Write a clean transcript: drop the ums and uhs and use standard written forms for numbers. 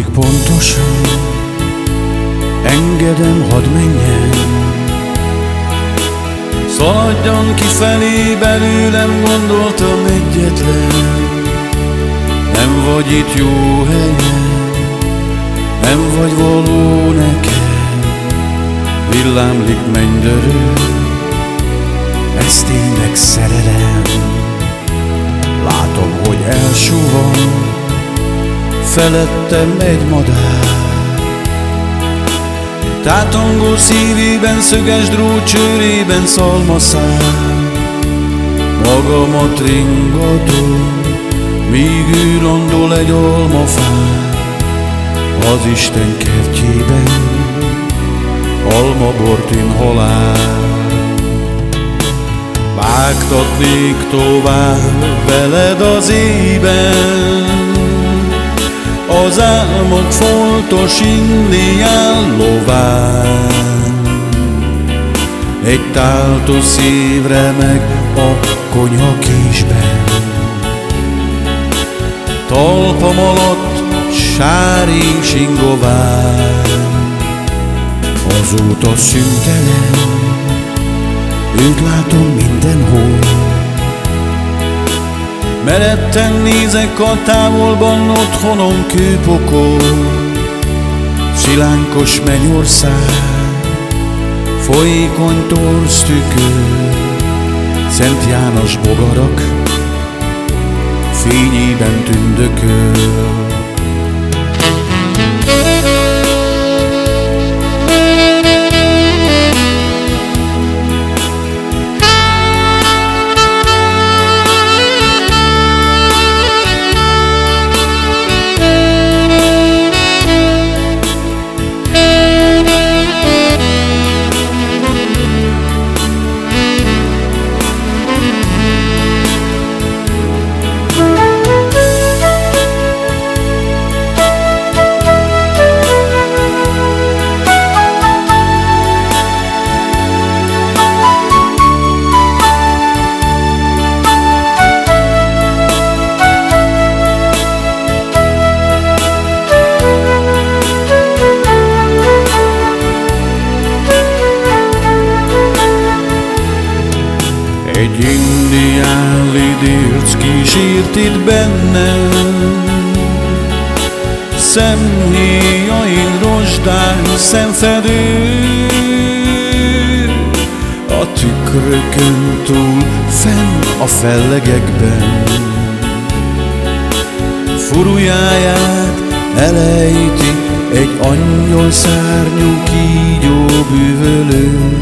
Tudatodik pontosan, engedem, hadd menjen. Szaladjon kifelé belőlem, gondoltam egyetlen. Nem vagy itt jó helyen, nem vagy való nekem. Villámlik mennydörő, ez tényleg szerelem. Látom, hogy elsuhan felettem egy madár. Tátongó szívében, szöges drót csőrében szalmaszál. Magamat ringatom, míg ő landol egy almafán. Az Isten kertjében almabortin halál. Vágtatnék tovább veled az éjben, az álmok foltos indián lován. Egy táltos szív remeg a konyhakésben, talpam alatt sár és ingován. Azóta szüntelen, őt látom mindenhol. Meredten nézek a távolban, otthonom kőpokol. Szilánkos mennyország, folyékony torz tükör. Szent János bogarak fényében tündököl. Egy indián lidérc kísért itt bennem. Szemhéjain rozsdás szemfedő, a tükrökön túl fenn a fellegekben. Furujáját elejti egy angyal szárnyú kígyó bűvölő.